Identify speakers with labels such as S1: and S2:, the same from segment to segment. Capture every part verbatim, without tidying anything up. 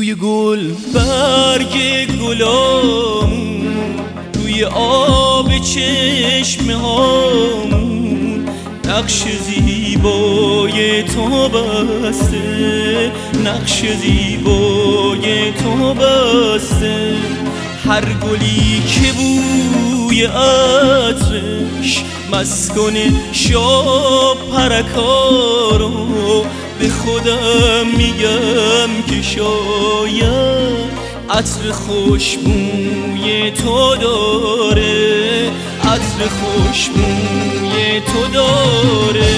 S1: روی گل برگ گلامون، روی آب چشمه هامون نقش زیبای تو بسته، نقش زیبای تو بسته. هر گلی که بوی عطرش مسکن شب پرکارو، به خودم میگم که شاید عطر خوشبوی تو داره، عطر خوشبوی تو داره.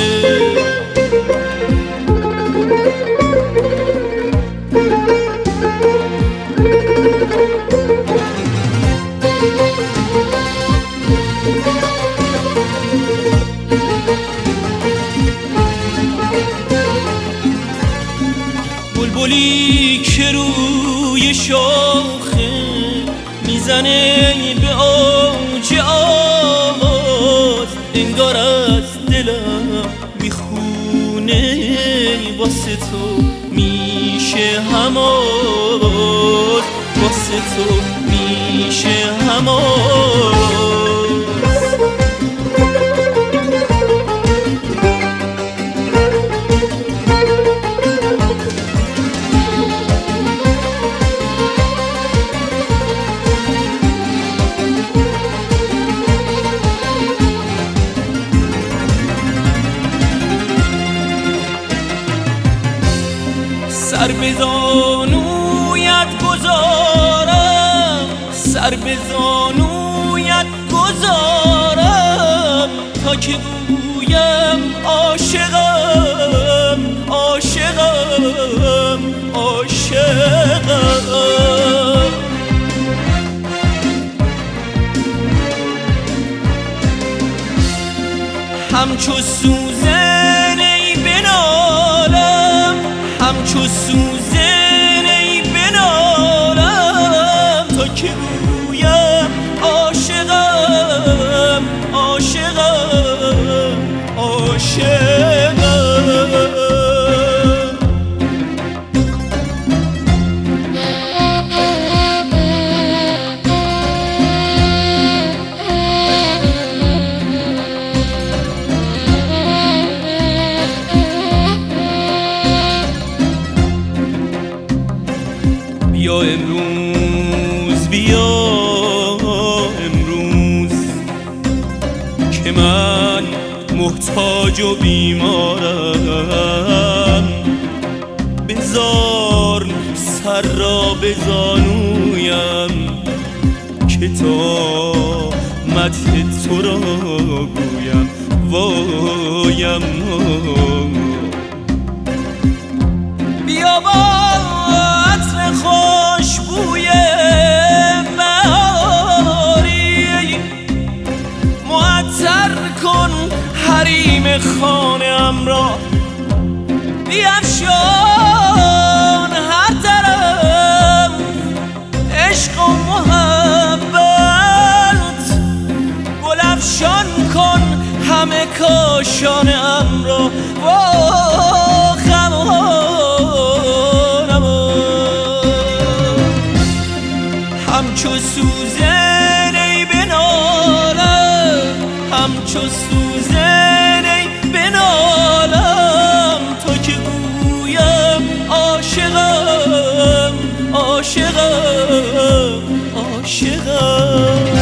S1: بلبلی که روی شاخه میزنه به اوج آواز، انگار از دلم میخونه واسه تو میشه هماز، واسه تو میشه هماز. سر به زانویت گذارم، سر به زانویت گذارم تا که گویم عاشقم، عاشقم، عاشقم. همچو سوزن ای بنالم، همچو سوزن ای بنالم تا که گویم عاشقم، عاشقم، عاشقم. بیا امروز، بیا امروز که من محتاج و بیمارم. بذار سر را به زانویم که تا مدح تو را گویم، وایم. بیا با عطر خوشبوی بهاری معطر کن حریم خانه‌ام را، بیفشان هر طرف عشق و محبت، گل افشان کن همه کاشانه‌ام را. همچو سوزن ای بنالم، همچو سوزن ای بنالم تا که گویم عاشقم، عاشقم، عاشقم.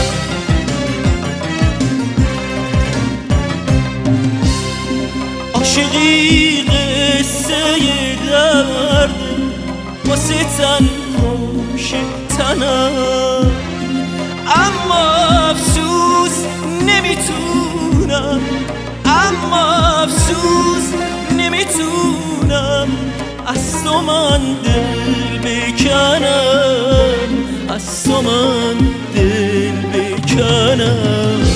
S1: عاشقی قصه درد واسه تنهاش تنم، اما افسوس نمیتونم، اما افسوس نمیتونم از تو من دل بکنم، از تو من دل بکنم.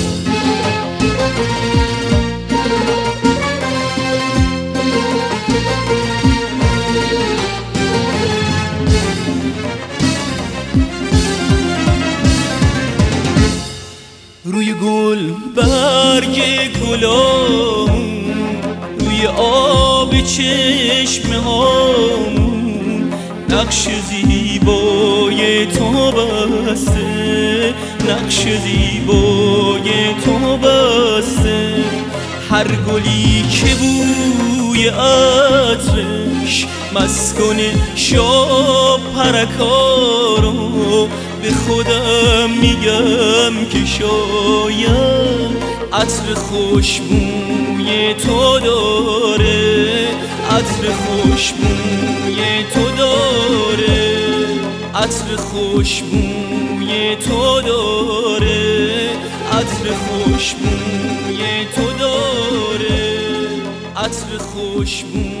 S1: روی گل برگ گلامون، روی آب چشمه هامون نقش زیبا تو بسته، نقش زیبای تو بسته. هر گلی که بوی عطرش مسکن شب پرکارو، به خودم میگم که شاید عطر خوشبوی تو داره، عطر خوشبوی تو داره، عطر خوشبوی تو داره، عطر خوشبوی تو داره، عطر خوشبوی